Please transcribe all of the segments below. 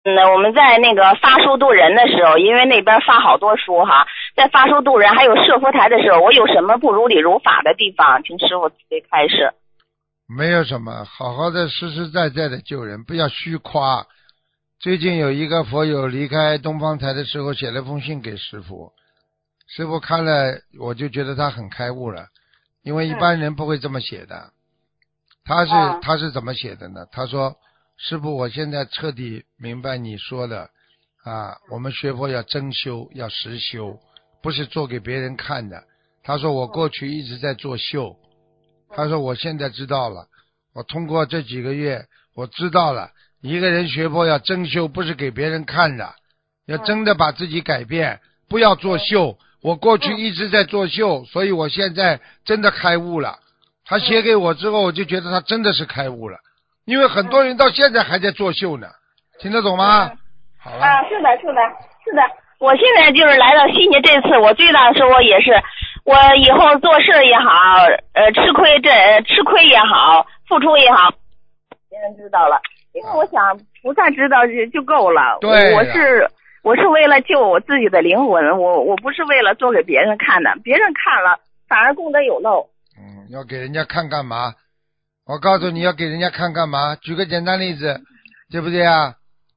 我们在那个发书渡人的时候，因为那边发好多书哈，在发书渡人还有设佛台的时候，我有什么不如理如法的地方？请师傅慈悲开示。 没有什么，好好的实实在在的救人，不要虚夸。最近有一个佛友离开东方台的时候写了封信给师父，师父看了我就觉得他很开悟了，因为一般人不会这么写的。他是怎么写的呢？他说师父，我现在彻底明白你说的啊，我们学佛要真修，要实修，不是做给别人看的。他说我过去一直在做秀，他说我现在知道了，我通过这几个月我知道了，一个人学佛要真修，不是给别人看的，要真的把自己改变，不要做秀。我过去一直在做秀，所以我现在真的开悟了。他写给我之后，我就觉得他真的是开悟了，因为很多人到现在还在作秀呢，听得懂吗？好了。 是的，我现在就是来到悉尼这次，我最大的收获也是，我以后做事也好，吃亏也好，付出也好，别人知道了，因为我想菩萨知道就够了。 对， 我是为了救我自己的灵魂，我不是为了做给别人看的，别人看了反而功德有漏。 要给人家看干嘛？我告诉你要给人家看干嘛？举个简单例子，对不对啊？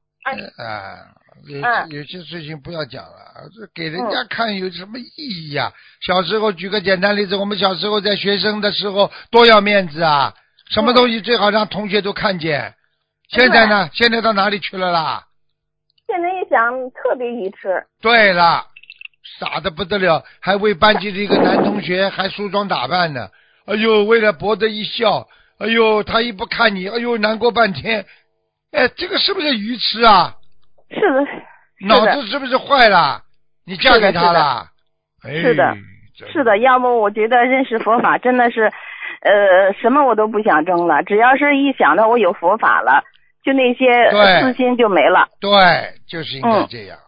有些事情不要讲了，这给人家看有什么意义呀？小时候举个简单例子，我们小时候在学生的时候多要面子啊，什么东西最好让同学都看见。现在呢？现在到哪里去了啦？ 现在一想特别愚痴。对了，傻得不得了，还为班级的一个男同学还梳妆打扮呢。哎呦，为了博得一笑，哎呦，他一不看你，哎呦，难过半天。哎，这个是不是愚痴啊？ 是的。 脑子是不是坏了？你嫁给他了？ 是的，要不我觉得认识佛法真的是，什么我都不想争了，只要是一想到我有佛法了，就那些私心就没了。 对，就是应该这样。